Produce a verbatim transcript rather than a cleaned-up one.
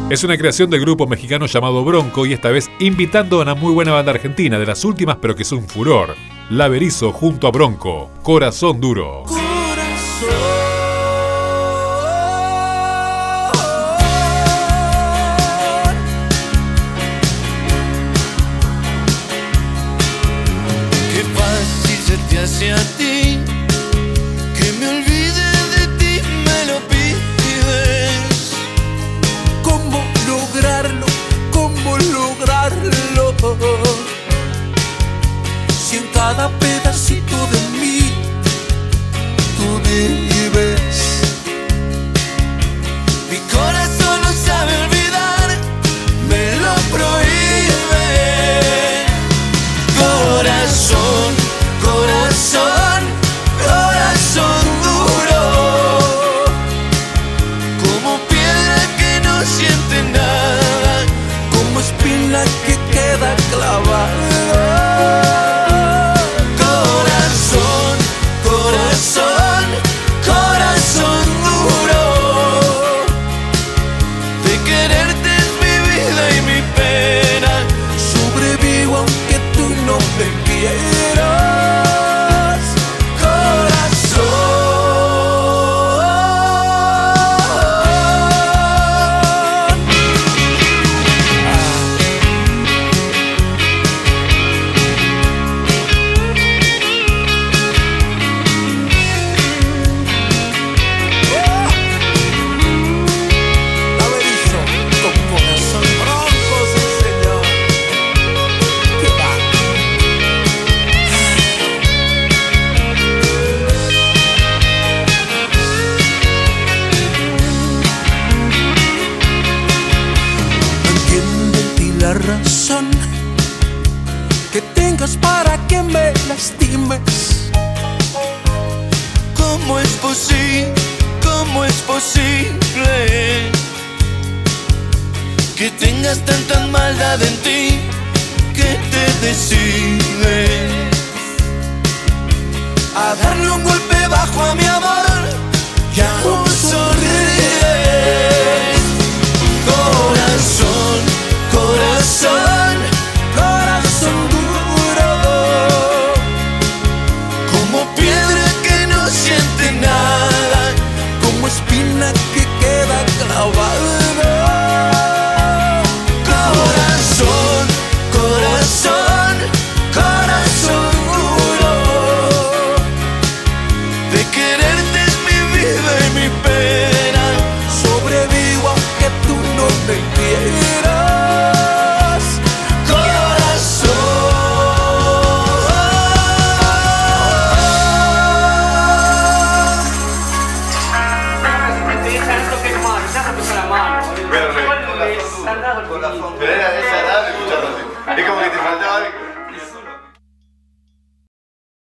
Es una creación del grupo mexicano llamado Bronco y esta vez invitando a una muy buena banda argentina, de las últimas pero que es un furor. La Berizo junto a Bronco, Corazón Duro. Qué fácil se te hace a ti que me olvide de ti, me lo pides. ¿Cómo lograrlo? ¿Cómo lograrlo? Si en cada pedacito de mí tú vives. Mi corazón no sabe olvidar, me lo prohíbe. Corazón, corazón, corazón duro, como piedra que no siente nada, como espina que queda clavada. Corazón, corazón, corazón duro, de quererte es mi vida y mi pena. Sobrevivo aunque tú no me quieras. Razón que tengas para que me lastimes. ¿Cómo es posible? ¿Cómo es posible que tengas tanta maldad en ti que te decides a darle un golpe bajo a mi amor y aún sonríes? Corazón, corazón, corazón duro, como piedra que no siente nada, como espina que queda clavada. Corazón, corazón, corazón duro, de quererte es mi vida y mi pena. Sobrevivo aunque tú no me quieras. Pero era esa edad, escuchando así. Es como que te faltaba